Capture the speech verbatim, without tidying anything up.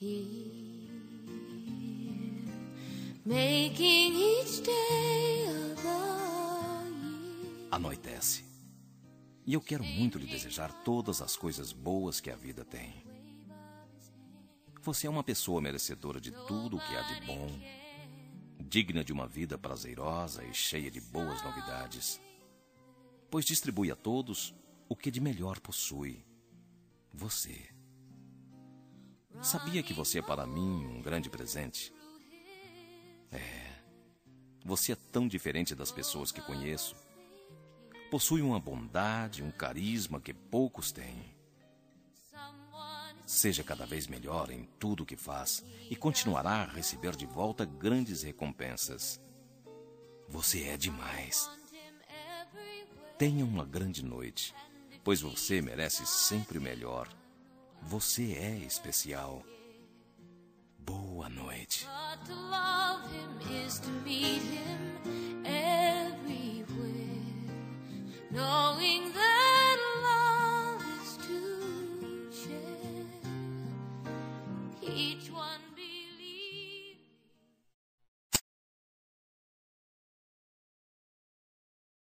here, making each day of the year. Anoitece. E eu quero muito lhe desejar todas as coisas boas que a vida tem. Você é uma pessoa merecedora de tudo o que há de bom, digna de uma vida prazerosa e cheia de boas novidades, pois distribui a todos o que de melhor possui. Você. Sabia que você é para mim um grande presente? É. Você é tão diferente das pessoas que conheço. Possui uma bondade, um carisma que poucos têm. Seja cada vez melhor em tudo o que faz e continuará a receber de volta grandes recompensas. Você é demais. Tenha uma grande noite, pois você merece sempre o melhor. Você é especial. Boa noite. But to love him is to meet him everywhere. No